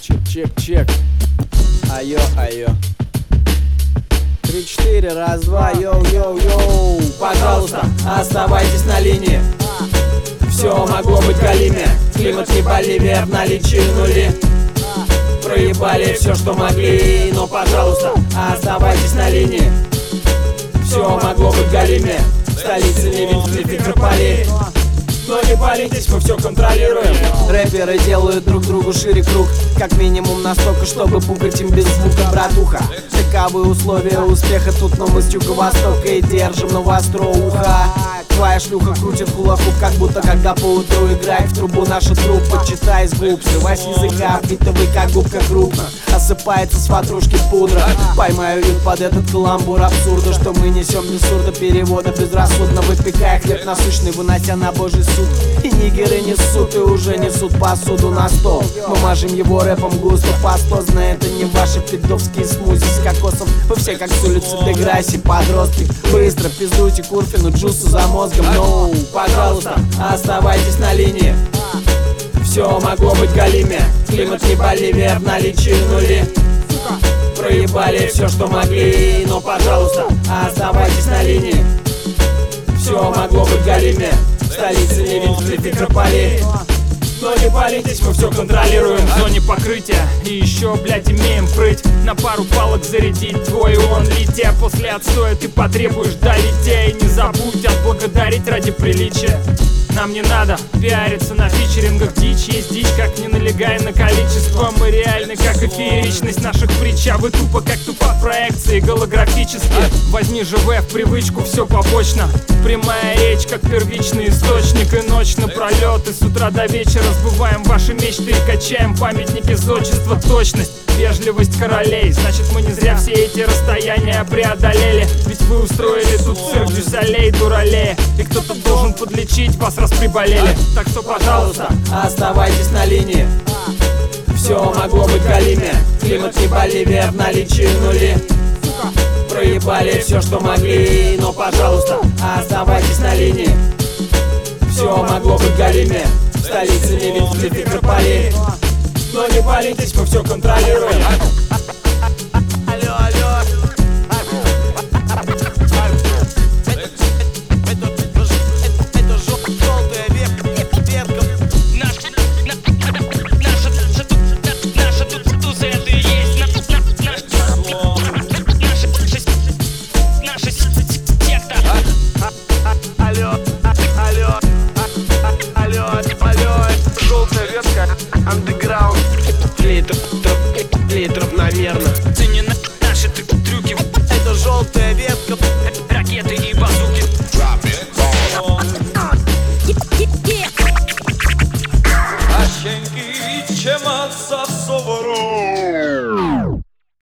Чек. Айо. 3-4, раз, два, йоу. Пожалуйста, оставайтесь на линии. Все могло быть галиме. Климат не Боливия, в наличии нули. Проебали все, что могли, но, пожалуйста, оставайтесь на линии. Все могло быть галиме. В столице не видели Петрополи. Но не палитесь, мы все контролируем. Рэперы делают друг другу шире круг, как минимум настолько, чтобы пукать им без звука, братуха. Таковы условия успеха тут, но мы с юго-востока и держим на востро ухо. Твоя шлюха крутит хулахуп, как будто когда поутру играет в трубу наша труппа. Читай с губ, срывай с языка, битовый как губка крупно. Осыпается с ватрушки пудра. Поймаю их под этот каламбур абсурда, что мы несем не сурдоперевода безрассудно, выпекая хлеб насущный, вынося на божий суд. И нигеры несут, и уже несут посуду на стол. Мы мажем его рэпом густо, пастозно. Это не ваши пидовские смузи с кокосом. Вы все как с улицы Деграсси, подростки. Быстро пиздуйте Курфину, джусу за мозгом. Но, пожалуйста, оставайтесь на линии. Все могло быть галиме. Климат не Боливия, в наличии нули. Проебали все, что могли, но, пожалуйста, оставайтесь на линии. Все могло быть галиме. В столице не видели Петрополи. Но не палитесь, мы все контролируем. В зоне покрытия и еще, блядь, имеем прыть. На пару палок зарядить твой он летя. После отстоя ты потребуешь долетя. И не забудь отблагодарить ради приличия. Нам не надо пиариться на фичерингах. Дичь есть дичь, как не налегай на количество. Мы реальны, как и фееричность наших притч. А вы тупо, как тупо проекции голографические. Возьми же в привычку, все побочно. Прямая речь, как первичный источник. И ночь напролет, и с утра до вечера сбываем ваши мечты и качаем памятники зодчества. Точность, вежливость королей. Значит, мы не зря все эти расстояния преодолели. Ведь вы устроили тут цирк дюсалей, дуралея. И кто-то должен подлечить вас, раз приболели. Так что, пожалуйста, оставайтесь на линии. Все могло быть галиме. Климат не Боливия, в наличии нули. Проебали все, что могли, но, пожалуйста, оставайтесь на линии. Все могло быть галиме. В столице не видели Петрополи. Но не палитесь, мы все контролируем. Андеграунд, литров, наверно. ты не наши трюки. Это желтая ветка, Ракеты и базуки. Asienki içe mazsaf